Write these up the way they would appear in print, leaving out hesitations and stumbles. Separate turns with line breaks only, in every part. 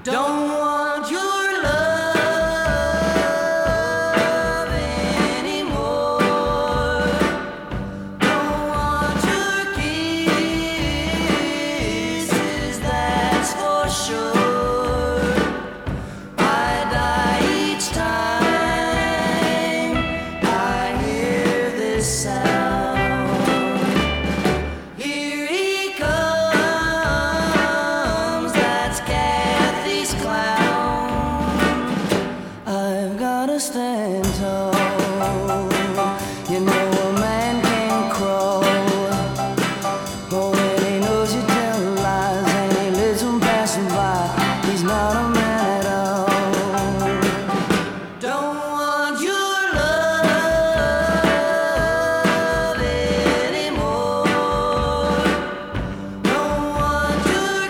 Don't want your love anymore. Don't want your kisses, that's for sure. I die each time I hear this sound. Here he comes, that's Kathy's clown. I've gotta stand tall. You know a man can crawl. Oh, when he knows you tell lies and he lets them pass him by, he's not a man at all. Don't want your love anymore. Don't want your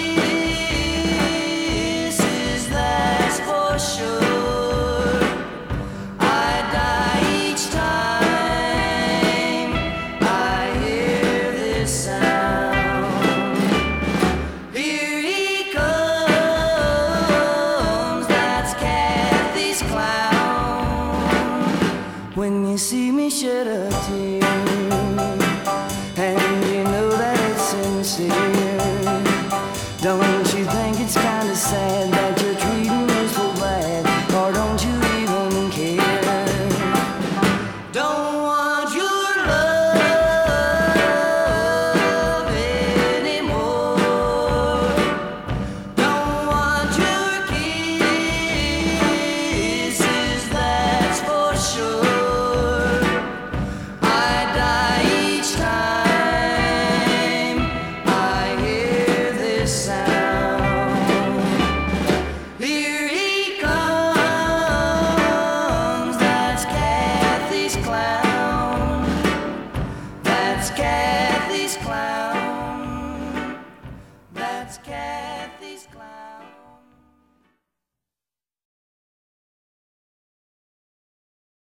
kisses, that's for sure. I die each time I hear this sound. Here he comes, that's Kathy's clown. When you see me shed a tear, and you know that it's sincere, don't you think it's kinda sad that you're treating me so bad? Or don't you even care? Don't want your love anymore. Don't want your kisses, that's for sure. I die each time I hear this sound. Here he comes, that's Kathy's clown. That's Kathy's clown. That's Kathy's clown.